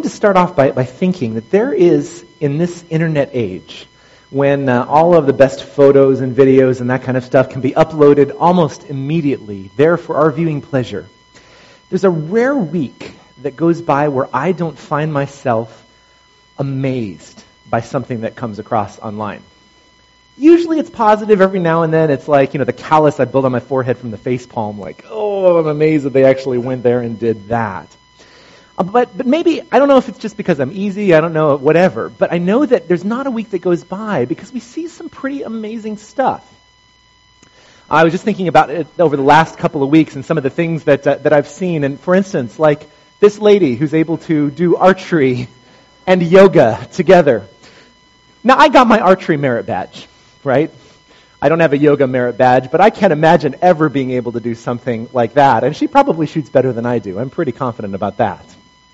wanted to start off by thinking that there is, in this internet age, when all of the best photos and videos and that kind of stuff can be uploaded almost immediately, there for our viewing pleasure, there's a rare week that goes by where I don't find myself amazed by something that comes across online. Usually it's positive. Every now and then it's like, the callus I build on my forehead from the facepalm, like, oh, I'm amazed that they actually went there and did that. But maybe, I don't know if it's just because I'm easy, I don't know, whatever, but I know that there's not a week that goes by because we see some pretty amazing stuff. I was just thinking about it over the last couple of weeks and some of the things that I've seen, and for instance, like this lady who's able to do archery and yoga together. Now, I got my archery merit badge, right? I don't have a yoga merit badge, but I can't imagine ever being able to do something like that, and she probably shoots better than I do. I'm pretty confident about that.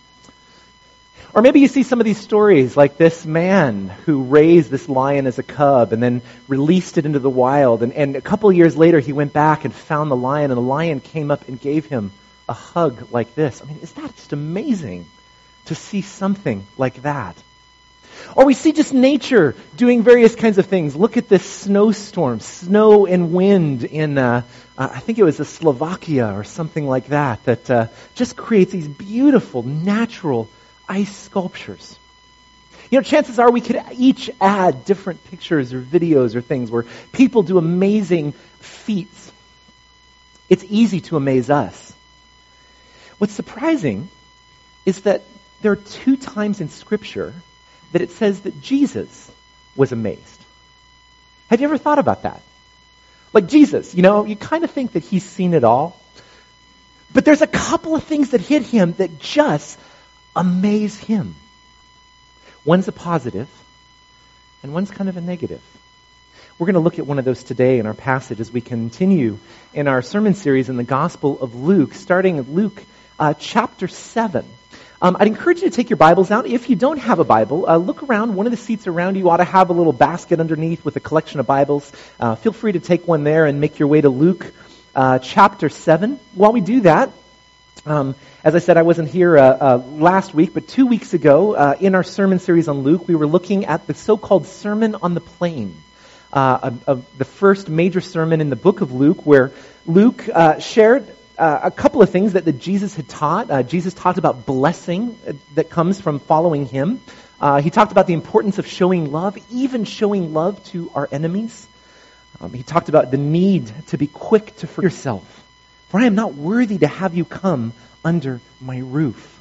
Or maybe you see some of these stories like this man who raised this lion as a cub and then released it into the wild. And a couple of years later, he went back and found the lion, and the lion came up and gave him a hug like this. I mean, is that just amazing to see something like that? Or we see just nature doing various kinds of things. Look at this snowstorm, snow and wind in, I think it was Slovakia or something like that just creates these beautiful, natural ice sculptures. Chances are we could each add different pictures or videos or things where people do amazing feats. It's easy to amaze us. What's surprising is that there are 2 times in Scripture that it says that Jesus was amazed. Have you ever thought about that? Like Jesus, you kind of think that he's seen it all. But there's a couple of things that hit him that just amaze him. One's a positive, and one's kind of a negative. We're going to look at one of those today in our passage as we continue in our sermon series in the Gospel of Luke, starting at Luke chapter 7. I'd encourage you to take your Bibles out. If you don't have a Bible, look around. One of the seats around you ought to have a little basket underneath with a collection of Bibles. Feel free to take one there and make your way to Luke chapter 7. While we do that, as I said, I wasn't here last week, but 2 weeks ago in our sermon series on Luke, we were looking at the so-called Sermon on the Plain, of the first major sermon in the book of Luke, where Luke shared a couple of things that Jesus had taught. Jesus talked about blessing that comes from following him. He talked about the importance of showing love, even showing love to our enemies. He talked about the need to be quick to forgive yourself. For I am not worthy to have you come under my roof.